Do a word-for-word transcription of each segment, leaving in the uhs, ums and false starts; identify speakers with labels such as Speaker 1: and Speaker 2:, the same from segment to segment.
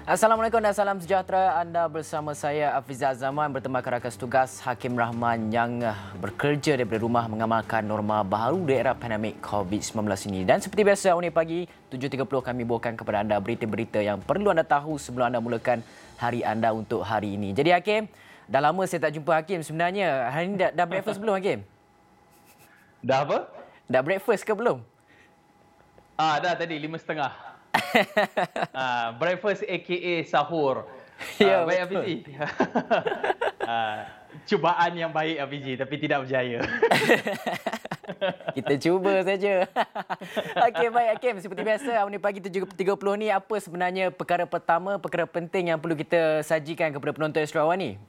Speaker 1: Assalamualaikum dan salam sejahtera. Anda bersama saya Afizal Zaman bertemankan rakan tugas Hakim Rahman yang bekerja daripada rumah mengamalkan norma baru di era pandemik covid sembilan belas ini. Dan seperti biasa, awal pagi tujuh tiga puluh kami bawakan kepada anda berita-berita yang perlu anda tahu sebelum anda mulakan hari anda untuk hari ini. Jadi Hakim, dah lama saya tak jumpa Hakim sebenarnya. Hari ini dah, dah breakfast belum Hakim?
Speaker 2: Dah apa?
Speaker 1: Dah breakfast ke belum?
Speaker 2: Ah, dah tadi lima setengah. Ah, breakfast aka sahur.
Speaker 1: Ya,
Speaker 2: Ah, baik
Speaker 1: betul.
Speaker 2: Hafizi. Ah, cubaan yang baik Hafizi tapi tidak berjaya.
Speaker 1: Kita cuba saja. Okey, baik Hakim. Seperti biasa, awal pagi tujuh tiga puluh ni, apa sebenarnya perkara pertama, perkara penting yang perlu kita sajikan kepada penonton Astro Awal ni?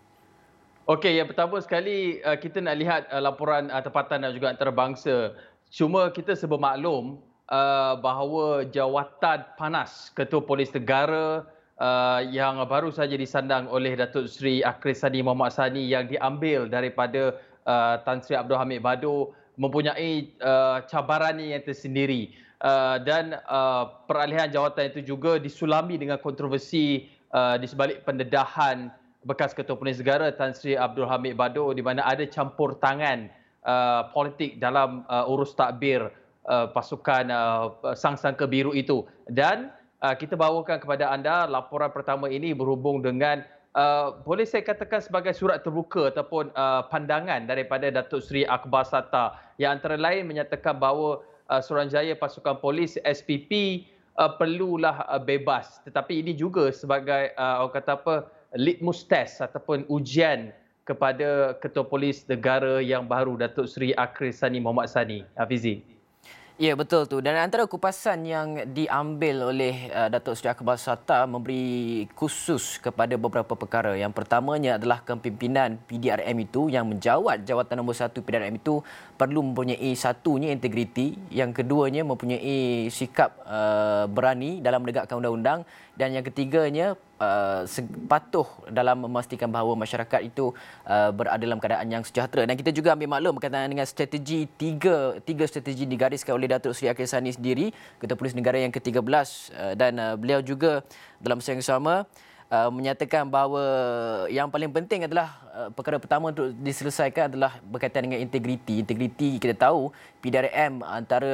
Speaker 2: Okey, yang pertama sekali uh, kita nak lihat uh, laporan uh, tempatan dan juga antarabangsa. Cuma kita sebermaklum uh, bahawa jawatan panas Ketua Polis Negara uh, yang baru saja disandang oleh Datuk Seri Akris Sani Mohamad Sani yang diambil daripada uh, Tan Sri Abdul Hamid Bado mempunyai uh, cabaran yang tersendiri. Uh, dan uh, peralihan jawatan itu juga disulami dengan kontroversi uh, di sebalik pendedahan bekas Ketua Polis Negara Tan Sri Abdul Hamid Bado di mana ada campur tangan uh, politik dalam uh, urus takbir uh, pasukan uh, Sang Sangka Biru itu. Dan uh, kita bawakan kepada anda laporan pertama ini berhubung dengan uh, boleh saya katakan sebagai surat terbuka ataupun uh, pandangan daripada Datuk Seri Akbar Sata yang antara lain menyatakan bahawa uh, Suruhanjaya Pasukan Polis S P P uh, perlulah uh, bebas. Tetapi ini juga sebagai uh, orang kata apa litmus test ataupun ujian kepada Ketua Polis Negara yang baru Datuk Seri Akris Sani Mohamad Sani. Hafizi.
Speaker 1: Ya, betul tu. Dan antara kupasan yang diambil oleh uh, Datuk Seri Akbar Sata memberi khusus kepada beberapa perkara. Yang pertamanya adalah kepimpinan P D R M itu yang menjawat jawatan nombor satu P D R M itu perlu mempunyai satunya integriti, yang keduanya mempunyai sikap uh, berani dalam menegakkan undang-undang, dan yang ketiganya uh, patuh dalam memastikan bahawa masyarakat itu uh, berada dalam keadaan yang sejahtera. Dan kita juga ambil maklum berkaitan dengan strategi tiga tiga strategi digariskan oleh Datuk Seri Akris Sani sendiri, Ketua Polis Negara yang ke tiga belas, uh, dan uh, beliau juga dalam masa yang sama Uh, menyatakan bahawa yang paling penting adalah uh, perkara pertama untuk diselesaikan adalah berkaitan dengan integriti. Integriti kita tahu P D R M antara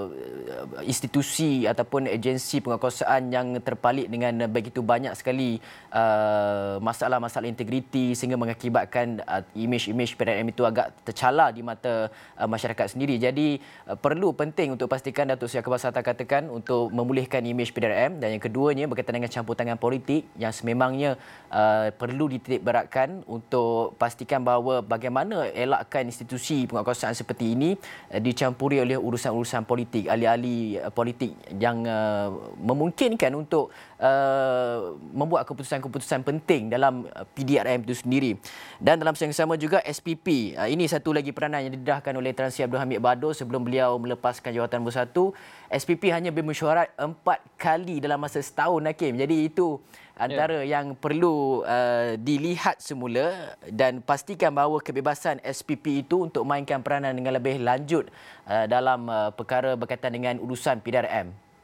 Speaker 1: uh, institusi ataupun agensi penguatkuasaan yang terpalit dengan begitu banyak sekali uh, masalah-masalah integriti sehingga mengakibatkan uh, imej-imej P D R M itu agak tercala di mata uh, masyarakat sendiri. Jadi uh, perlu penting untuk pastikan Datuk Seri Akbar Sata katakan untuk memulihkan imej P D R M, dan yang keduanya berkaitan dengan campur tangan politik yang sememangnya uh, perlu dititik beratkan untuk pastikan bahawa bagaimana elakkan institusi penguatkuasaan seperti ini uh, dicampuri oleh urusan-urusan politik, ahli-ahli uh, politik yang uh, memungkinkan untuk uh, membuat keputusan-keputusan penting dalam uh, P D R M itu sendiri. Dan dalam masa yang sama juga S P P, uh, ini satu lagi peranan yang didedahkan oleh Tan Sri Abdul Hamid Bado sebelum beliau melepaskan jawatan nombor satu. S P P hanya bermesyuarat empat kali dalam masa setahun, Hakim. Jadi itu antara yeah. yang perlu uh, dilihat semula, dan pastikan bahawa kebebasan S P P itu untuk mainkan peranan dengan lebih lanjut uh, dalam uh, perkara berkaitan dengan urusan P D R M.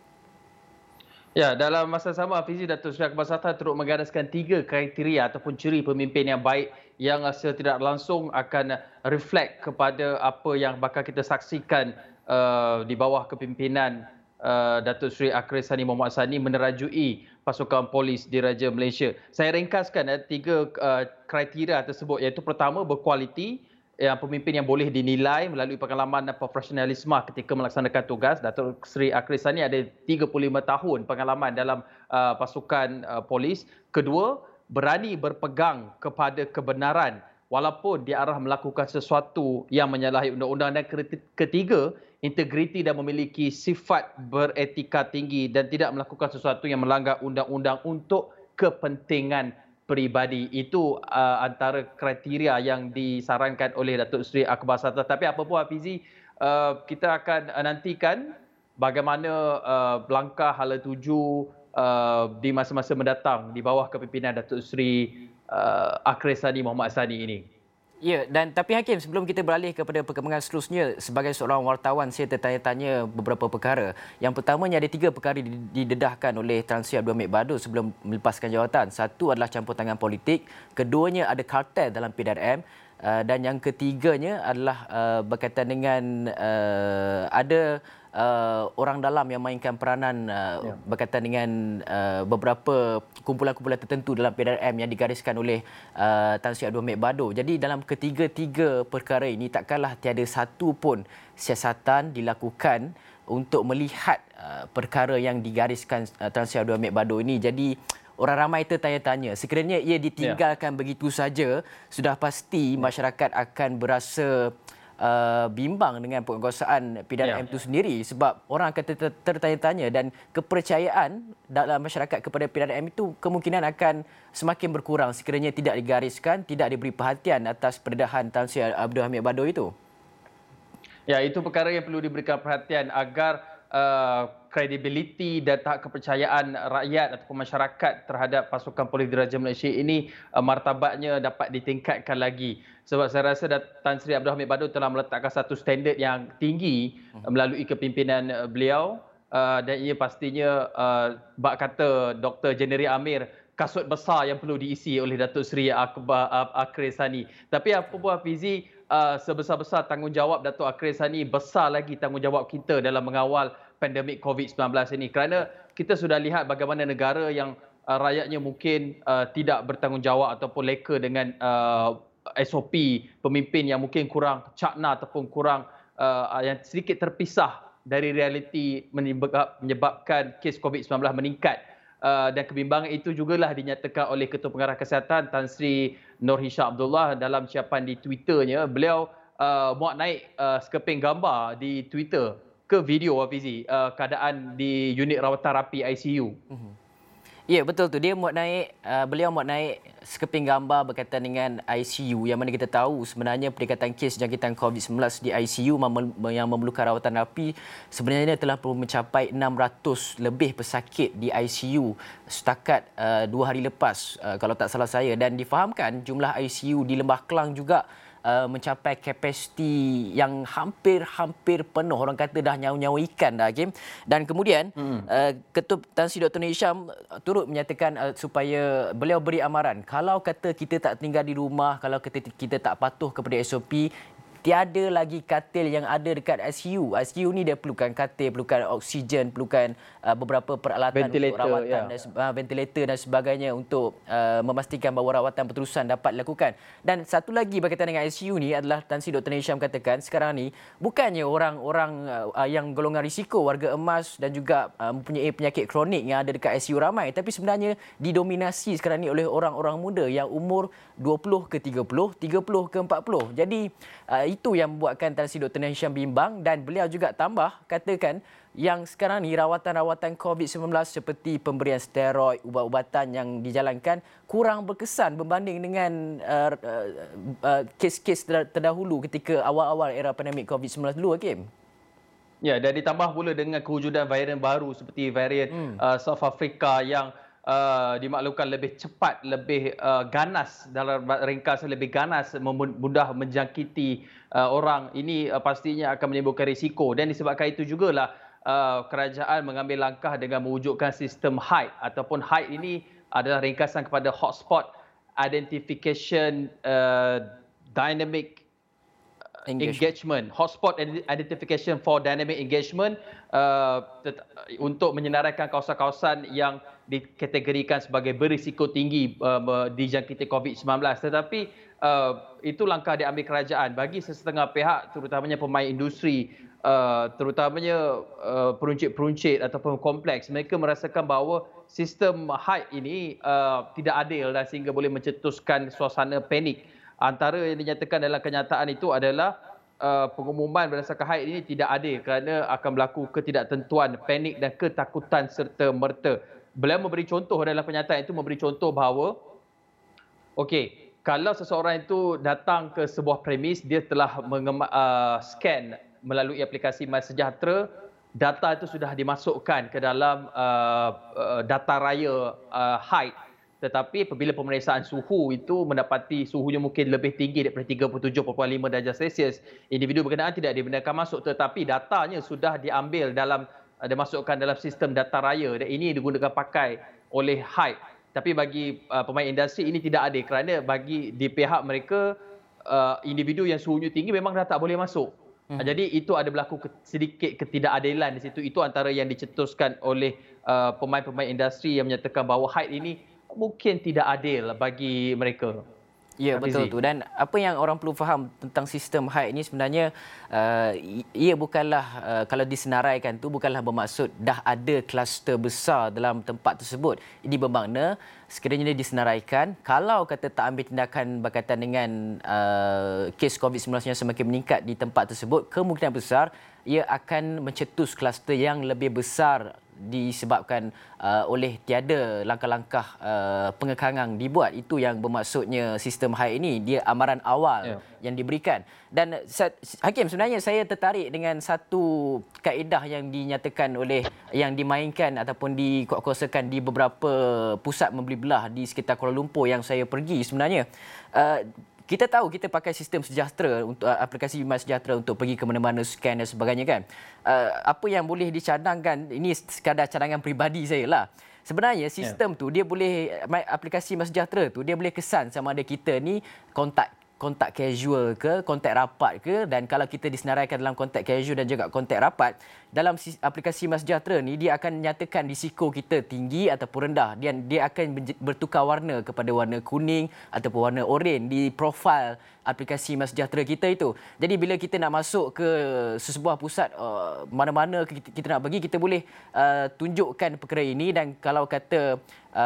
Speaker 2: Ya, dalam masa sama Hafizi, Datuk Seri Akbar Sata turut menggariskan tiga kriteria ataupun ciri pemimpin yang baik yang secara tidak langsung akan reflect kepada apa yang bakal kita saksikan uh, di bawah kepimpinan uh, Datuk Seri Akris Sani Mohamad Sani menerajui pasukan polis di Raja Malaysia. Saya ringkaskan uh, tiga uh, kriteria tersebut, iaitu pertama berkualiti, yang pemimpin yang boleh dinilai melalui pengalaman dan profesionalisme ketika melaksanakan tugas. Datuk Seri Akris Sani ada tiga puluh lima tahun pengalaman dalam uh, pasukan uh, polis. Kedua, berani berpegang kepada kebenaran walaupun diarah melakukan sesuatu yang menyalahi undang-undang. Dan ketiga, integriti dan memiliki sifat beretika tinggi dan tidak melakukan sesuatu yang melanggar undang-undang untuk kepentingan peribadi. Itu uh, antara kriteria yang disarankan oleh Datuk Seri Akbar Sata. Tapi apa pun Hafizi, uh, kita akan uh, nantikan bagaimana uh, langkah hala tuju uh, di masa-masa mendatang di bawah kepimpinan Datuk Seri uh, Akris Sani Mohamad Sani ini.
Speaker 1: Ya, dan tapi Hakim, sebelum kita beralih kepada perkembangan seterusnya, sebagai seorang wartawan saya tertanya-tanya beberapa perkara. Yang pertamanya ada tiga perkara didedahkan oleh Tan Sri Abdul Hamid Baduh sebelum melepaskan jawatan. Satu adalah campur tangan politik, keduanya ada kartel dalam P D R M, uh, dan yang ketiganya adalah uh, berkaitan dengan uh, ada Uh, orang dalam yang mainkan peranan uh, ya. berkaitan dengan uh, beberapa kumpulan-kumpulan tertentu dalam P D R M yang digariskan oleh uh, Tan Sri Abdul Hamid Baduh. Jadi dalam ketiga-tiga perkara ini takkanlah tiada satu pun siasatan dilakukan untuk melihat uh, perkara yang digariskan uh, Tan Sri Abdul Hamid Baduh ini. Jadi orang ramai tertanya-tanya, sekiranya ia ditinggalkan ya. begitu saja, sudah pasti ya. masyarakat akan berasa Uh, bimbang dengan penguasaan P D R M itu ya. sendiri, sebab orang akan tertanya-tanya dan kepercayaan dalam masyarakat kepada P D R M itu kemungkinan akan semakin berkurang sekiranya tidak digariskan, tidak diberi perhatian atas pendedahan Tan Sri Abdul Hamid Baduh itu.
Speaker 2: Ya, itu perkara yang perlu diberikan perhatian agar uh, kredibiliti dan tahap kepercayaan rakyat ataupun masyarakat terhadap pasukan polis diraja Malaysia ini uh, martabatnya dapat ditingkatkan lagi. Sebab saya rasa Tan Sri Abdul Hamid Baduh telah meletakkan satu standard yang tinggi uh, melalui kepimpinan uh, beliau, uh, dan ia pastinya uh, bak kata Doktor Jeneri Amir, kasut besar yang perlu diisi oleh Datuk Seri Akbar Akris Sani. Tapi apa pun Hafizi, uh, sebesar-besar tanggungjawab Datuk Akris Sani, besar lagi tanggungjawab kita dalam mengawal pandemik covid sembilan belas ini, kerana kita sudah lihat bagaimana negara yang uh, rakyatnya mungkin uh, tidak bertanggungjawab ataupun leka dengan uh, S O P, pemimpin yang mungkin kurang cakna ataupun kurang uh, yang sedikit terpisah dari realiti menyebabkan kes covid sembilan belas meningkat. Uh, dan kebimbangan itu jugalah dinyatakan oleh Ketua Pengarah Kesihatan Tan Sri Nur Hisham Abdullah dalam ucapan di Twitternya. Beliau uh, muat naik uh, sekeping gambar di Twitter ke video Hafizi, uh, keadaan di unit rawatan rapi I C U. Uh-huh.
Speaker 1: Ya, betul tu. Dia muat naik, uh, beliau muat naik sekeping gambar berkaitan dengan I C U, yang mana kita tahu sebenarnya peningkatan kes jangkitan covid sembilan belas di I C U yang memerlukan rawatan rapi sebenarnya telah mencapai enam ratus lebih pesakit di I C U setakat uh, dua hari lepas, uh, kalau tak salah saya, dan difahamkan jumlah I C U di Lembah Kelang juga Uh, mencapai kapasiti yang hampir-hampir penuh. Orang kata dah nyawa-nyawa ikan dah, Hakim. Dan kemudian hmm. uh, Ketua Tan Sri Doktor Nur Hisham turut menyatakan uh, supaya beliau beri amaran, kalau kata kita tak tinggal di rumah, kalau kata kita tak patuh kepada S O P, tiada lagi katil yang ada dekat I C U. I C U ni dia perlukan katil, perlukan oksigen, perlukan uh, beberapa peralatan
Speaker 2: ventilator,
Speaker 1: untuk rawatan,
Speaker 2: ya.
Speaker 1: dan, uh, ventilator dan sebagainya untuk uh, memastikan bahawa rawatan berterusan dapat dilakukan. Dan satu lagi berkaitan dengan I C U ni adalah Tan Sri Doktor Nur Hisham katakan sekarang ni bukannya orang-orang uh, yang golongan risiko, warga emas dan juga uh, mempunyai penyakit kronik yang ada dekat I C U ramai, tapi sebenarnya didominasi sekarang ni oleh orang-orang muda yang umur dua puluh ke tiga puluh, tiga puluh ke empat puluh. Jadi uh, itu yang membuatkan Tan Sri Doktor Nur Hisham bimbang, dan beliau juga tambah katakan yang sekarang ni rawatan-rawatan covid sembilan belas seperti pemberian steroid, ubat-ubatan yang dijalankan kurang berkesan berbanding dengan uh, uh, uh, kes-kes terdahulu ketika awal-awal era pandemik covid sembilan belas dulu, Hakim.
Speaker 2: Ya, dan ditambah pula dengan kewujudan varian baru seperti varian hmm. uh, South Africa yang Uh, dimaklumkan lebih cepat, lebih uh, ganas, dalam ringkasan lebih ganas, mudah menjangkiti uh, orang. Ini uh, pastinya akan menimbulkan risiko, dan disebabkan itu jugalah uh, kerajaan mengambil langkah dengan mewujudkan sistem H I D ataupun H I D ini adalah ringkasan kepada Hotspot Identification uh, Dynamic Engagement. engagement, Hotspot Identification for Dynamic Engagement, uh, untuk menyenaraikan kawasan-kawasan yang dikategorikan sebagai berisiko tinggi uh, dijangkiti covid sembilan belas. Tetapi uh, itu langkah diambil kerajaan bagi sesetengah pihak, terutamanya pemain industri, uh, terutamanya uh, peruncit-peruncit ataupun kompleks. Mereka merasakan bahawa sistem H I D ini uh, tidak adil dan sehingga boleh mencetuskan suasana panik. Antara yang dinyatakan dalam kenyataan itu adalah uh, pengumuman berdasarkan H I D ini tidak adil kerana akan berlaku ketidaktentuan, panik dan ketakutan serta merta. Beliau memberi contoh dalam pernyataan itu, memberi contoh bahawa okey, kalau seseorang itu datang ke sebuah premis, dia telah mengema- uh, scan melalui aplikasi MySejahtera, data itu sudah dimasukkan ke dalam uh, uh, data raya uh, H I D. Tetapi apabila pemeriksaan suhu itu mendapati suhunya mungkin lebih tinggi daripada tiga puluh tujuh perpuluhan lima darjah Celsius, individu berkenaan tidak dibenarkan masuk, tetapi datanya sudah diambil dalam uh, dimasukkan dalam sistem data raya dan ini digunakan pakai oleh Hype. Tapi bagi uh, pemain industri ini tidak adil kerana bagi di pihak mereka uh, individu yang suhunya tinggi memang dah tak boleh masuk. Hmm. Jadi itu ada berlaku sedikit ketidakadilan di situ. Itu antara yang dicetuskan oleh uh, pemain-pemain industri yang menyatakan bahawa Hype ini mungkin tidak adil bagi mereka.
Speaker 1: Ya, betul tu. Dan apa yang orang perlu faham tentang sistem Hype ini sebenarnya uh, ia bukanlah uh, kalau disenaraikan tu bukanlah bermaksud dah ada kluster besar dalam tempat tersebut. Ini bermakna sekiranya dia disenaraikan, kalau kata tak ambil tindakan berkaitan dengan uh, kes COVID sembilan belas yang semakin meningkat di tempat tersebut, kemungkinan besar ia akan mencetus kluster yang lebih besar disebabkan uh, oleh tiada langkah-langkah uh, pengekangan dibuat. Itu yang bermaksudnya sistem Hype ini, dia amaran awal yeah. yang diberikan. Dan Hakim, sebenarnya saya tertarik dengan satu kaedah yang dinyatakan oleh, yang dimainkan ataupun dikuatkuasakan di beberapa pusat membeli belah di sekitar Kuala Lumpur yang saya pergi sebenarnya. Uh, Kita tahu kita pakai sistem Sejahtera untuk uh, aplikasi My Sejahtera untuk pergi ke mana-mana, scan dan sebagainya kan. Uh, apa yang boleh dicadangkan, ini sekadar cadangan peribadi saya lah. Sebenarnya sistem yeah. tu dia boleh, aplikasi My Sejahtera tu dia boleh kesan sama ada kita ni kontak kontak casual ke, kontak rapat ke, dan kalau kita disenaraikan dalam kontak casual dan juga kontak rapat, dalam aplikasi My Sejahtera ni dia akan nyatakan risiko kita tinggi ataupun rendah, dan dia akan bertukar warna kepada warna kuning ataupun warna oranye di profil aplikasi My Sejahtera kita itu. Jadi bila kita nak masuk ke sesebuah pusat uh, mana-mana kita, kita nak pergi, kita boleh uh, tunjukkan perkara ini, dan kalau kata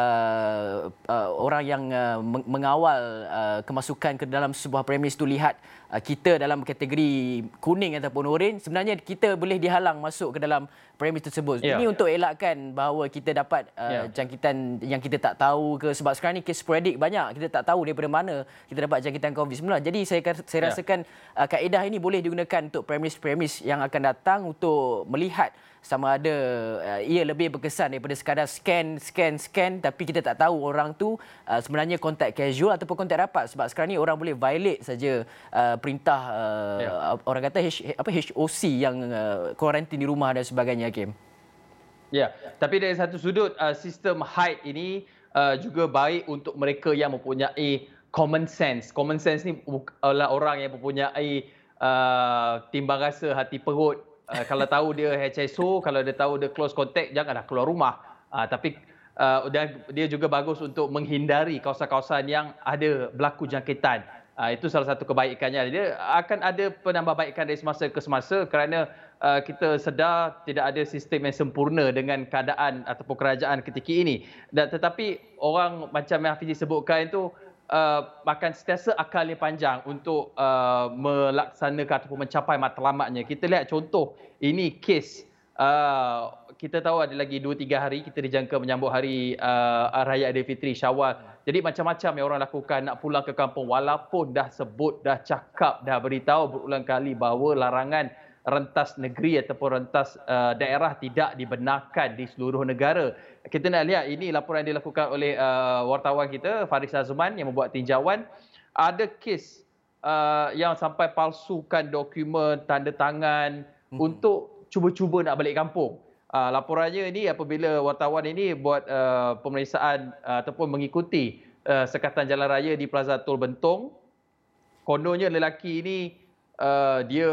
Speaker 1: Uh, uh, orang yang uh, mengawal uh, kemasukan ke dalam sebuah premis tu lihat uh, kita dalam kategori kuning ataupun oranye, sebenarnya kita boleh dihalang masuk ke dalam premis tersebut. Yeah. Ini untuk elakkan bahawa kita dapat uh, yeah. jangkitan yang kita tak tahu ke, sebab sekarang ni kes sporadik banyak, kita tak tahu daripada mana kita dapat jangkitan COVID sembilan belas. Jadi saya saya rasakan yeah. uh, kaedah ini boleh digunakan untuk premis-premis yang akan datang untuk melihat sama ada uh, ia lebih berkesan daripada sekadar scan, scan, scan, tapi kita tak tahu orang tu uh, sebenarnya kontak casual ataupun kontak rapat. Sebab sekarang ni orang boleh violate saja uh, perintah uh, yeah. orang kata H, apa H O C yang uh, kuarantin di rumah dan sebagainya, Hakim.
Speaker 2: Ya, tapi dari satu sudut uh, sistem Hype ini uh, juga baik untuk mereka yang mempunyai common sense. Common sense ni adalah orang yang mempunyai uh, timbang rasa hati perut. Uh, kalau tahu dia H S O, kalau dia tahu dia close contact, janganlah keluar rumah. Uh, tapi uh, dan dia juga bagus untuk menghindari kawasan-kawasan yang ada berlaku jangkitan. Uh, itu salah satu kebaikannya. Dia akan ada penambahbaikan dari semasa ke semasa kerana uh, kita sedar tidak ada sistem yang sempurna dengan keadaan ataupun kerajaan ketika ini. Dan tetapi orang macam yang Hafizi sebutkan itu Uh, akan sentiasa akal yang panjang untuk uh, melaksanakan ataupun mencapai matlamatnya. Kita lihat contoh, ini kes, uh, kita tahu ada lagi dua tiga hari kita dijangka menyambut hari uh, Raya Aidilfitri Syawal. Jadi macam-macam yang orang lakukan nak pulang ke kampung walaupun dah sebut, dah cakap, dah beritahu berulang kali bahawa larangan rentas negeri ataupun rentas uh, daerah tidak dibenarkan di seluruh negara. Kita nak lihat ini laporan yang dilakukan oleh uh, wartawan kita Faris Azman yang membuat tinjauan. Ada kes uh, yang sampai palsukan dokumen tanda tangan hmm. untuk cuba-cuba nak balik kampung. Uh, laporannya ini apabila wartawan ini buat uh, pemeriksaan uh, ataupun mengikuti uh, sekatan jalan raya di Plaza Tol Bentong. Kononnya lelaki ini uh, dia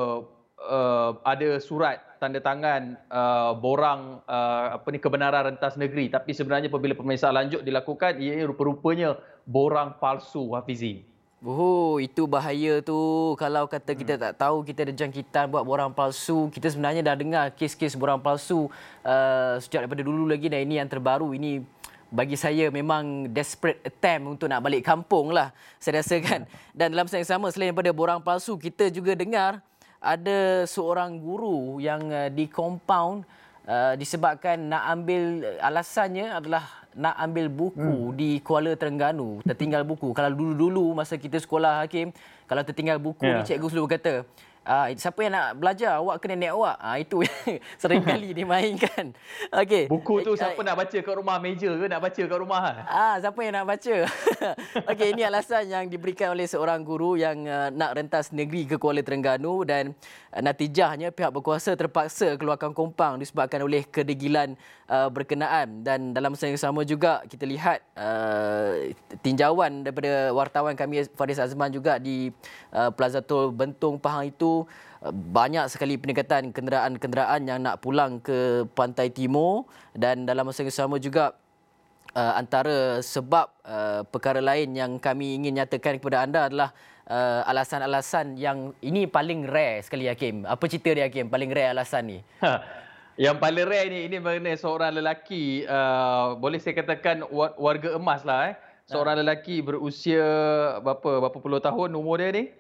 Speaker 2: Uh, ada surat tanda tangan uh, borang uh, apa ni kebenaran rentas negeri, tapi sebenarnya apabila pemeriksaan lanjut dilakukan ia rupa-rupanya borang palsu, Hafizi.
Speaker 1: Oh, itu bahaya tu. Kalau kata kita hmm. tak tahu kita ada jangkitan buat borang palsu, kita sebenarnya dah dengar kes-kes borang palsu uh, sejak daripada dulu lagi, dan ini yang terbaru. Ini bagi saya memang desperate attempt untuk nak balik kampung lah, saya rasa kan. Dan dalam masa yang sama, selain daripada borang palsu, kita juga dengar ada seorang guru yang uh, di compound uh, disebabkan nak ambil, alasannya adalah nak ambil buku hmm. di Kuala Terengganu, tertinggal buku. Kalau dulu-dulu masa kita sekolah, Hakim, kalau tertinggal buku yeah. ni cikgu selalu kata, Uh, siapa yang nak belajar, awak kena network. Uh, itu yang sering kali dimainkan. Okey.
Speaker 2: Buku tu
Speaker 1: Uh,
Speaker 2: siapa nak baca kat rumah, meja ke nak baca kat rumah?
Speaker 1: Ah, siapa yang nak baca? Okey, ini alasan yang diberikan oleh seorang guru yang uh, nak rentas negeri ke Kuala Terengganu dan uh, natijahnya pihak berkuasa terpaksa keluarkan kompang disebabkan oleh kedegilan uh, berkenaan. Dan dalam masa yang sama juga kita lihat uh, tinjauan daripada wartawan kami Faris Azman juga di uh, Plaza Tol Bentong Pahang itu, banyak sekali peningkatan kenderaan-kenderaan yang nak pulang ke Pantai Timur. Dan dalam masa yang sama juga uh, antara sebab uh, perkara lain yang kami ingin nyatakan kepada anda adalah uh, alasan-alasan yang ini paling rare sekali, Hakim. Apa cerita dia, Hakim, paling rare alasan ni?
Speaker 2: Ha, yang paling rare ni, ini mengenai seorang lelaki, uh, boleh saya katakan warga emas lah. Eh. Seorang lelaki berusia berapa, berapa puluh tahun umur dia ni?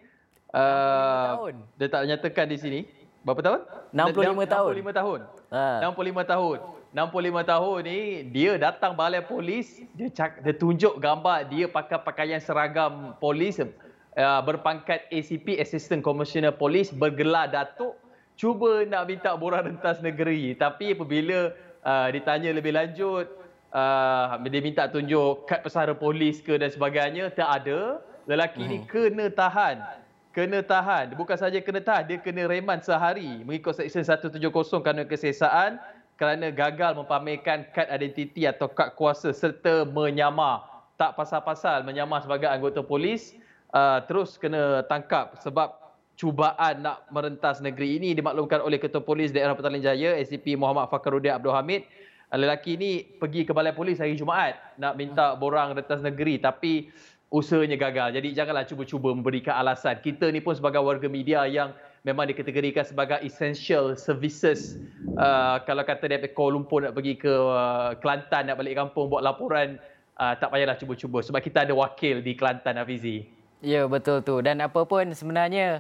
Speaker 2: Uh,
Speaker 1: tahun.
Speaker 2: Dia tak nyatakan di sini. Berapa tahun?
Speaker 1: enam puluh lima tahun.
Speaker 2: enam puluh lima tahun.
Speaker 1: Ha.
Speaker 2: enam puluh lima tahun. enam puluh lima tahun ni dia datang balai polis, dia cak, dia tunjuk gambar dia pakai pakaian seragam polis, uh, berpangkat A C P, Assistant Commissioner Police, bergelar datuk, cuba nak minta borang rentas negeri. Tapi apabila uh, ditanya lebih lanjut, uh, dia minta tunjuk kad pesara polis ke dan sebagainya, tak ada. Lelaki ni kena tahan. Kena tahan. Bukan saja kena tahan, dia kena reman sehari mengikut Seksyen seratus tujuh puluh kerana kesesaan, kerana gagal mempamerkan kad identiti atau kad kuasa serta menyamar. Tak pasal-pasal menyamar sebagai anggota polis, uh, terus kena tangkap sebab cubaan nak merentas negeri ini dimaklumkan oleh Ketua Polis Daerah Petaling Jaya A C P Muhammad Fakhruddin Abdul Hamid. Lelaki ini pergi ke balai polis hari Jumaat nak minta borang rentas negeri, tapi usahanya gagal. Jadi janganlah cuba-cuba memberikan alasan. Kita ni pun sebagai warga media yang memang dikategorikan sebagai essential services. Uh, kalau kata daripada Kuala Lumpur nak pergi ke uh, Kelantan, nak balik kampung buat laporan, uh, tak payahlah cuba-cuba. Sebab kita ada wakil di Kelantan, Hafizi.
Speaker 1: Ya, betul tu. Dan apa pun sebenarnya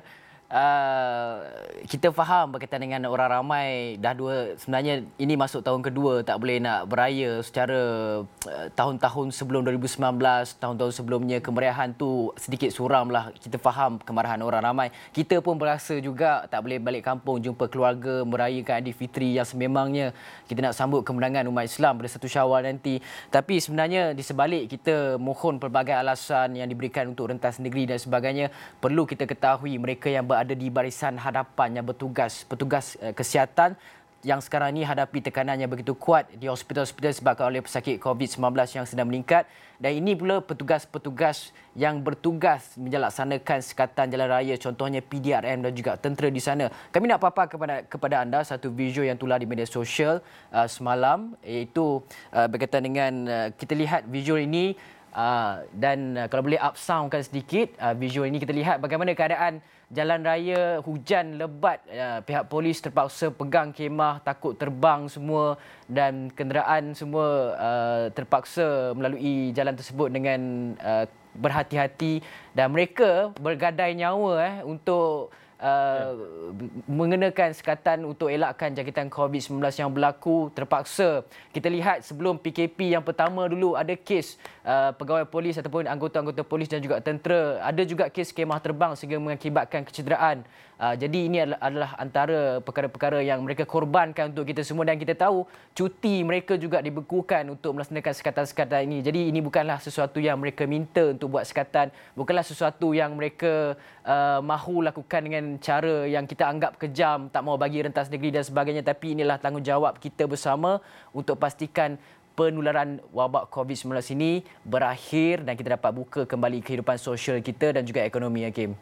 Speaker 1: Uh, kita faham berkaitan dengan orang ramai dah dua, sebenarnya ini masuk tahun kedua tak boleh nak beraya secara uh, tahun-tahun sebelum dua ribu sembilan belas, tahun-tahun sebelumnya kemeriahan tu sedikit suram lah. Kita faham kemarahan orang ramai. Kita pun berasa juga tak boleh balik kampung jumpa keluarga merayakan Aidilfitri yang sememangnya kita nak sambut kemenangan umat Islam pada satu Syawal nanti. Tapi sebenarnya di sebalik kita mohon pelbagai alasan yang diberikan untuk rentas negeri dan sebagainya, perlu kita ketahui mereka yang ber ada di barisan hadapan yang bertugas, petugas uh, kesihatan yang sekarang ini hadapi tekanan yang begitu kuat di hospital-hospital disebabkan oleh pesakit covid sembilan belas yang sedang meningkat. Dan ini pula petugas-petugas yang bertugas menjelaksanakan sekatan jalan raya, contohnya P D R M dan juga tentera di sana. Kami nak paparkan kepada kepada anda satu video yang tular di media sosial uh, semalam, iaitu uh, berkaitan dengan uh, kita lihat video ini uh, dan uh, kalau boleh up soundkan sedikit uh, video ini, kita lihat bagaimana keadaan jalan raya hujan lebat. Uh, pihak polis terpaksa pegang kemah, takut terbang semua, dan kenderaan semua uh, terpaksa melalui jalan tersebut dengan uh, berhati-hati, dan mereka bergadai nyawa eh untuk Uh, mengenakan sekatan untuk elakkan jangkitan covid sembilan belas yang berlaku. Terpaksa kita lihat sebelum P K P yang pertama dulu ada kes uh, pegawai polis ataupun anggota-anggota polis dan juga tentera, ada juga kes kemah terbang sehingga mengakibatkan kecederaan. Uh, jadi ini adalah, adalah antara perkara-perkara yang mereka korbankan untuk kita semua, dan kita tahu cuti mereka juga dibekukan untuk melaksanakan sekatan-sekatan ini. Jadi ini bukanlah sesuatu yang mereka minta untuk buat sekatan, bukanlah sesuatu yang mereka uh, mahu lakukan dengan cara yang kita anggap kejam, tak mau bagi rentas negeri dan sebagainya, tapi inilah tanggungjawab kita bersama untuk pastikan penularan wabak covid sembilan belas ini berakhir dan kita dapat buka kembali kehidupan sosial kita dan juga ekonomi, Hakim.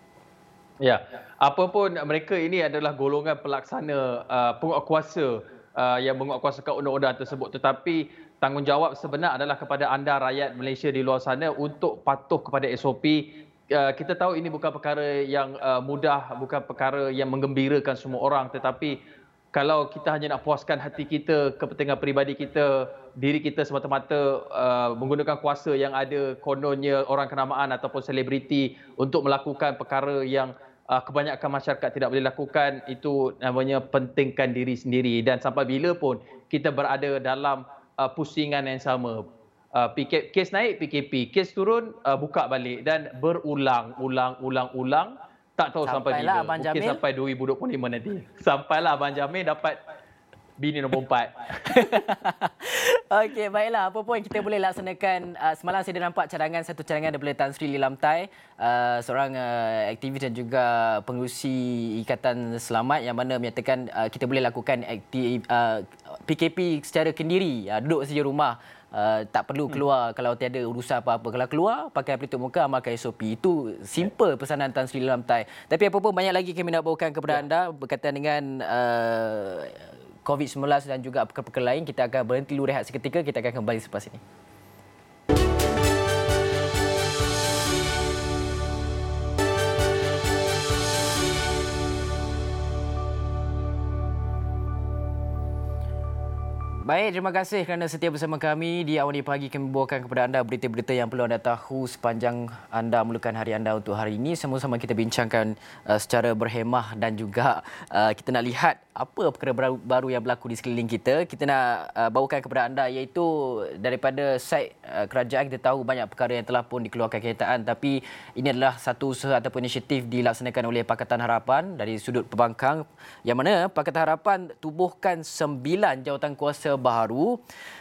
Speaker 2: Ya, apapun mereka ini adalah golongan pelaksana uh, penguatkuasa uh, yang menguatkuasakan undang-undang tersebut, tetapi tanggungjawab sebenar adalah kepada anda rakyat Malaysia di luar sana untuk patuh kepada S O P. Uh, kita tahu ini bukan perkara yang uh, mudah, bukan perkara yang menggembirakan semua orang, tetapi kalau kita hanya nak puaskan hati kita, kepentingan peribadi kita, diri kita semata-mata uh, menggunakan kuasa yang ada, kononnya orang kenamaan ataupun selebriti untuk melakukan perkara yang uh, kebanyakan masyarakat tidak boleh lakukan, itu namanya pentingkan diri sendiri. Dan sampai bila pun kita berada dalam uh, pusingan yang sama, Uh, P K, kes naik P K P, kes turun uh, buka balik, dan berulang, ulang, ulang, ulang Tak tahu sampai
Speaker 1: Sampailah
Speaker 2: bila.
Speaker 1: Abang
Speaker 2: Mungkin
Speaker 1: Jamil.
Speaker 2: sampai dua ribu dua puluh lima nanti. Sampailah Abang Jamil dapat bini nombor empat.
Speaker 1: Okey, baiklah. Apa pun kita boleh laksanakan. Uh, semalam saya dah nampak cadangan, satu cadangan daripada Tan Sri Lilamtai, uh, seorang uh, aktivis dan juga pengerusi Ikatan Selamat yang mana menyatakan uh, kita boleh lakukan aktif, uh, P K P secara kendiri. Uh, duduk saja rumah. Uh, tak perlu keluar hmm. kalau tiada urusan apa-apa. Kalau keluar, pakai pelitup muka, amalkan S O P. Itu simple pesanan Tan Sri Lilamtai. Tapi apa pun banyak lagi kami nak bawakan kepada anda berkaitan dengan uh, covid sembilan belas dan juga perkara-perkara lain. Kita akan berhenti dulu rehat seketika. Kita akan kembali selepas ini. Baik, terima kasih kerana setia bersama kami. Di awal pagi kami bawakan kepada anda berita-berita yang perlu anda tahu sepanjang anda mulakan hari anda untuk hari ini. Sama-sama kita bincangkan uh, secara berhemah dan juga uh, kita nak lihat apa perkara baru, baru yang berlaku di sekeliling kita. Kita nak uh, bawakan kepada anda iaitu daripada side uh, kerajaan kita tahu banyak perkara yang telah pun dikeluarkan kenyataan, tapi ini adalah satu usaha ataupun inisiatif dilaksanakan oleh Pakatan Harapan dari sudut pembangkang yang mana Pakatan Harapan tubuhkan sembilan jawatan kuasa baru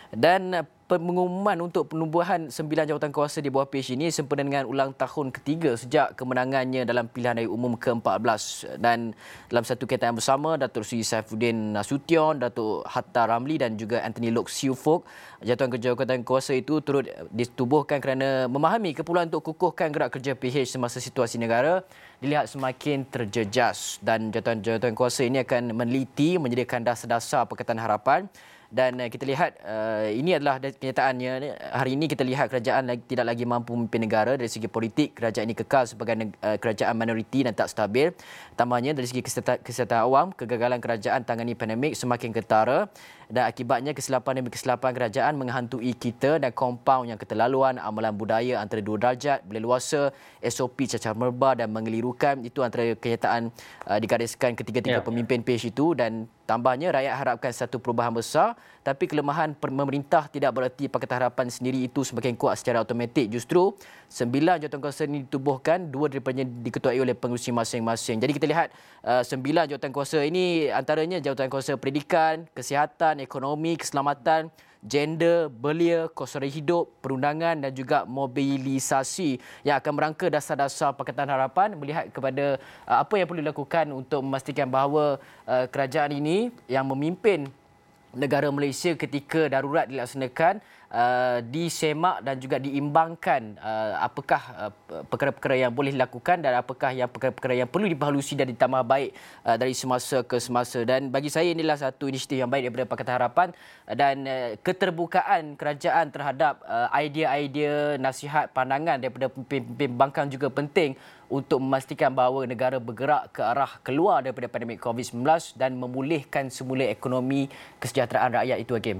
Speaker 1: dan pengumuman untuk penubuhan sembilan jawatan kuasa di bawah P H ini sempena dengan ulang tahun ketiga sejak kemenangannya dalam pilihan raya umum ke empat belas. Dan dalam satu kenyataan bersama, Datuk Seri Saifuddin Nasution, Datuk Hatta Ramli dan juga Anthony Loke Siu Fook, jawatan-jawatan kuasa itu turut ditubuhkan kerana memahami keperluan untuk kukuhkan gerak kerja P H semasa situasi negara dilihat semakin terjejas. Dan jawatan-jawatan kuasa ini akan meneliti, menyediakan dasar-dasar Pakatan Harapan. Dan uh, kita lihat uh, ini adalah kenyataannya. Hari ini kita lihat kerajaan lagi, tidak lagi mampu memimpin negara. Dari segi politik, kerajaan ini kekal sebagai uh, kerajaan minoriti dan tak stabil. Tambahnya dari segi kesihatan, kesihatan awam, kegagalan kerajaan tangani pandemik semakin ketara. Dan akibatnya kesilapan demi kesilapan kerajaan menghantui kita dan kompaun yang keterlaluan, amalan budaya antara dua darjat, berleluasa, S O P cacar merba dan mengelirukan. Itu antara kenyataan uh, digariskan ketiga-tiga yeah. pemimpin P H itu. Dan tambahnya rakyat harapkan satu perubahan besar, tapi kelemahan pemerintah tidak bererti Pakatan Harapan sendiri itu semakin kuat secara automatik. Justru sembilan jawatan kuasa ini ditubuhkan, dua daripadanya diketuai oleh pengerusi masing-masing. Jadi kita lihat uh, sembilan jawatan kuasa ini antaranya jawatan kuasa pendidikan, kesihatan, ekonomi, keselamatan, gender, belia, kos hidup, perundangan dan juga mobilisasi yang akan merangka dasar-dasar Pakatan Harapan melihat kepada uh, apa yang perlu dilakukan untuk memastikan bahawa uh, kerajaan ini yang memimpin negara Malaysia ketika darurat dilaksanakan uh, disemak dan juga diimbangkan uh, apakah uh, perkara-perkara yang boleh dilakukan dan apakah yang perkara-perkara yang perlu diperhalusi dan ditambah baik uh, dari semasa ke semasa. Dan bagi saya inilah satu inisiatif yang baik daripada Pakatan Harapan dan uh, keterbukaan kerajaan terhadap uh, idea-idea, nasihat, pandangan daripada pemimpin pembangkang juga penting untuk memastikan bahawa negara bergerak ke arah keluar daripada pandemik covid sembilan belas dan memulihkan semula ekonomi kesejahteraan rakyat itu, Hakim.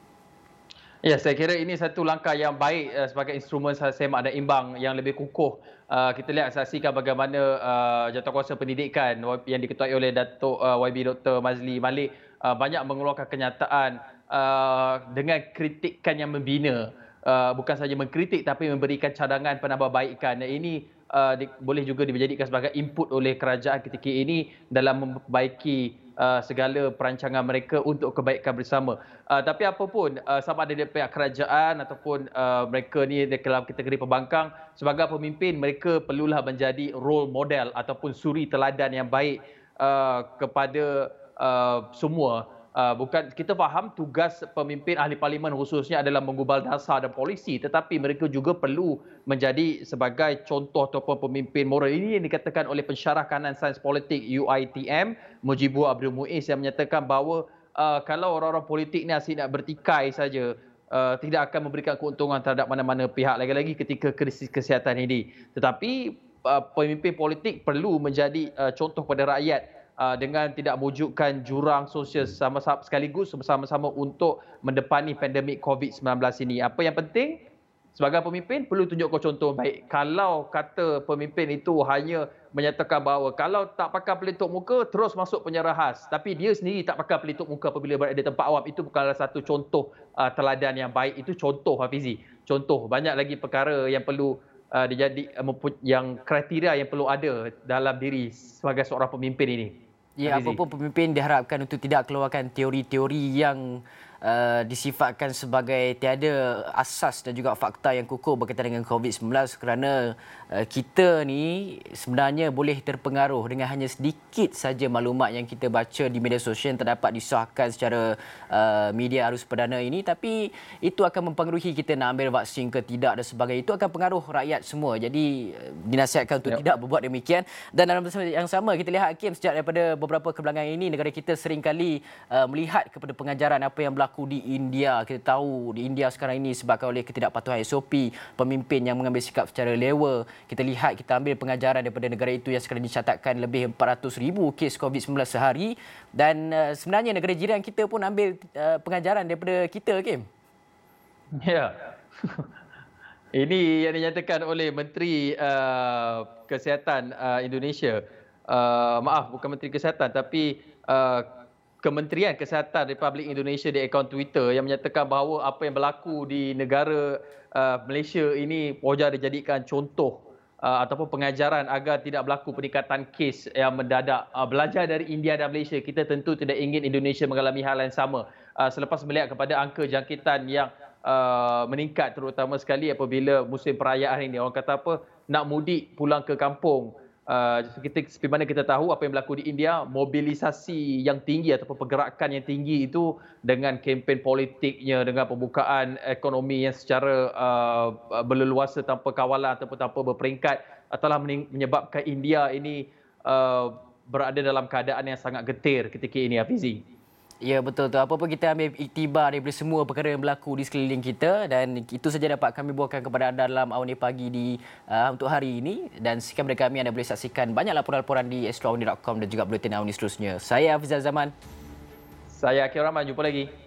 Speaker 2: Ya, saya kira ini satu langkah yang baik uh, sebagai instrumen semak dan imbang yang lebih kukuh. Uh, kita lihat saksikan bagaimana uh, jawatankuasa pendidikan yang diketuai oleh Datuk uh, Y B Doktor Mazli Malik uh, banyak mengeluarkan kenyataan uh, dengan kritikan yang membina. Uh, bukan saja mengkritik tapi memberikan cadangan penambahbaikan. Ini Uh, di, boleh juga dijadikan sebagai input oleh kerajaan ketika ini dalam memperbaiki uh, segala perancangan mereka untuk kebaikan bersama. Uh, tapi apapun, uh, sama ada dari pihak kerajaan ataupun uh, mereka ni dalam kategori pembangkang, sebagai pemimpin mereka perlulah menjadi role model ataupun suri teladan yang baik uh, kepada uh, semua. Uh, bukan kita faham tugas pemimpin ahli parlimen khususnya adalah menggubal dasar dan polisi, tetapi mereka juga perlu menjadi sebagai contoh ataupun pemimpin moral. Ini yang dikatakan oleh pensyarah kanan sains politik U I T M Mujibur Abdul Muiz yang menyatakan bahawa uh, kalau orang-orang politik ni asyik nak bertikai saja, uh, tidak akan memberikan keuntungan terhadap mana-mana pihak lagi-lagi ketika krisis kesihatan ini. Tetapi uh, pemimpin politik perlu menjadi uh, contoh kepada rakyat Uh, dengan tidak mewujudkan jurang sosial sama sekaligus bersama-sama untuk mendepani pandemik covid sembilan belas ini. Apa yang penting sebagai pemimpin perlu tunjukkan contoh baik. Kalau kata pemimpin itu hanya menyatakan bahawa kalau tak pakai pelitup muka terus masuk penjara khas, tapi dia sendiri tak pakai pelitup muka apabila berada di tempat awam, itu bukanlah satu contoh uh, teladan yang baik. Itu contoh, Hafizi. Contoh. Banyak lagi perkara yang perlu uh, dia jadi uh, mempu- yang kriteria yang perlu ada dalam diri sebagai seorang pemimpin ini.
Speaker 1: Ya,
Speaker 2: Azizi.
Speaker 1: apapun pemimpin diharapkan untuk tidak keluarkan teori-teori yang uh, disifatkan sebagai tiada asas dan juga fakta yang kukuh berkaitan dengan covid sembilan belas, kerana uh, kita ni sebenarnya boleh terpengaruh dengan hanya sedikit saja maklumat yang kita baca di media sosial yang tak dapat disahkan secara uh, media arus perdana ini, tapi itu akan mempengaruhi kita nak ambil vaksin ke tidak dan sebagainya. Itu akan pengaruh rakyat semua. Jadi uh, dinasihatkan untuk
Speaker 2: Yep.
Speaker 1: tidak berbuat demikian. Dan dalam masa yang sama kita lihat, Hakim, sejak daripada beberapa kebelakangan ini negara kita seringkali uh, melihat kepada pengajaran apa yang berlaku di India. Kita tahu di India sekarang ini disebabkan oleh ketidakpatuhan S O P, pemimpin yang mengambil sikap secara lewa. Kita lihat, kita ambil pengajaran daripada negara itu yang sekarang dicatatkan lebih empat ratus ribu kes covid sembilan belas sehari, dan uh, sebenarnya negara jiran kita pun ambil uh, pengajaran daripada kita, Hakim.
Speaker 2: Ya. Ini yang dinyatakan oleh Menteri uh, Kesihatan uh, Indonesia. Uh, maaf, bukan Menteri Kesihatan, tapi uh, Kementerian Kesihatan Republik Indonesia di akaun Twitter yang menyatakan bahawa apa yang berlaku di negara uh, Malaysia ini wajar dijadikan contoh uh, ataupun pengajaran agar tidak berlaku peningkatan kes yang mendadak. Uh, belajar dari India dan Malaysia, kita tentu tidak ingin Indonesia mengalami hal yang sama. Uh, selepas melihat kepada angka jangkitan yang Uh, meningkat, terutama sekali apabila musim perayaan ini, orang kata apa, nak mudik pulang ke kampung. Uh, kita, seperti mana kita tahu apa yang berlaku di India, mobilisasi yang tinggi ataupun pergerakan yang tinggi itu dengan kempen politiknya, dengan pembukaan ekonomi yang secara uh, berleluasa tanpa kawalan ataupun tanpa berperingkat, telah menyebabkan India ini uh, berada dalam keadaan yang sangat getir ketika ini, Hafizi.
Speaker 1: Ya, betul tu. Apa pun kita ambil iktibar daripada semua perkara yang berlaku di sekeliling kita, dan itu saja dapat kami bawakan kepada anda dalam Awani Pagi di uh, untuk hari ini. Dan sekian daripada kami, anda boleh saksikan banyak laporan-laporan di astro awani dot com dan juga Bulletin Awani seterusnya. Saya Hafizal Zaman.
Speaker 2: Saya Akhil Rahman, jumpa lagi.